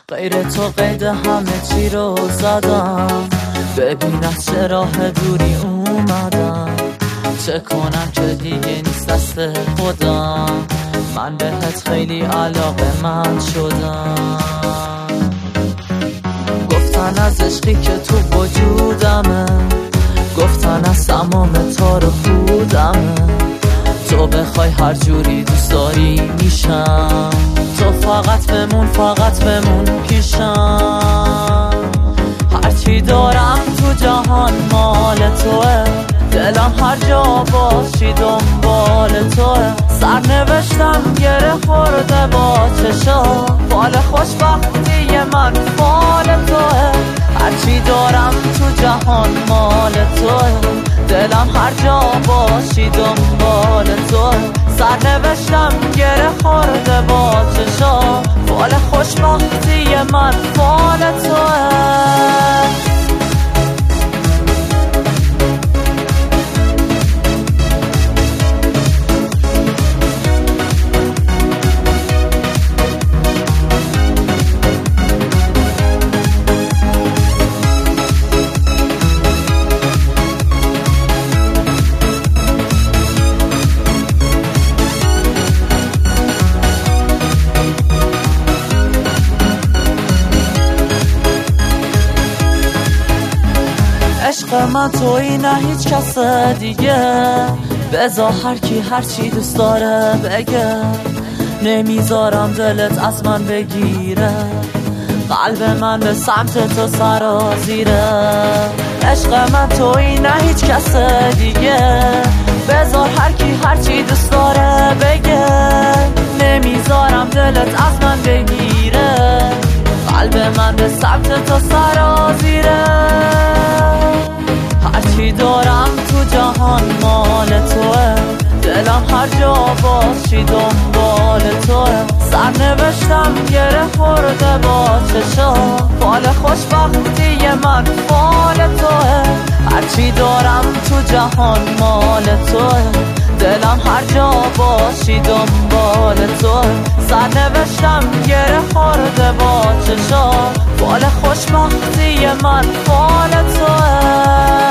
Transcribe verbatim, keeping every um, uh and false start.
غیر تو قید همه چی رو زدم، ببین از چه راه دوری اومدم. چه کنم که دیگه نیست دست خودم، من بهت خیلی علاقه من شدم. گفتن از عشقی که تو وجودمه، گفتن از تمام تار و پودمه. تو بخوای هر جوری دوست داری میشم، تو فقط بمون فقط بمون پیشم. هرچی دارم تو جهان مال توه، دلم هر جا باشی دنبال توه. سرنوشتم گره خورده با چشا، فال خوشبختی من فال توه. هرچی دارم تو جهان مال توه، دلم هر جا باشی دنبال توه. سرنوشتم گره خورده با چشا، فال خوشبختی من فال توه. عشق من تویی نه هیچ کس دیگه، بذار هر کی هر چی دوست داره بگه. نمیذارم دلت از من بگیره، قلب من به سمت تو سرازیره. عشق من تویی نه هیچ کس دیگه، بذار هر کی هر چی دوست داره بگه. نمیذارم دلت از من بگیره، قلب من به سمت تو سرازیره. هرچی دارم تو جهان مال توه، دلم هر جا باشی دنبال توه. سرنوشتم گره خورده با چشا، فال خوشبختی من فال توه. هرچی دارم تو جهان مال توه، دلم هر جا باشی دنبال توه. سرنوشتم گره خورده با چشا، فال خوشبختی من فال توه.